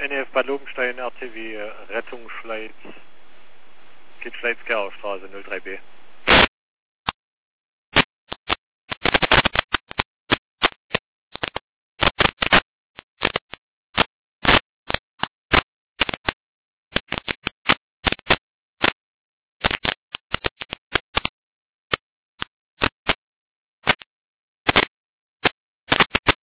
NF Bad Lobenstein, RTW, Rettungsschleiz, geht Schleiz-Geraustraße 03B.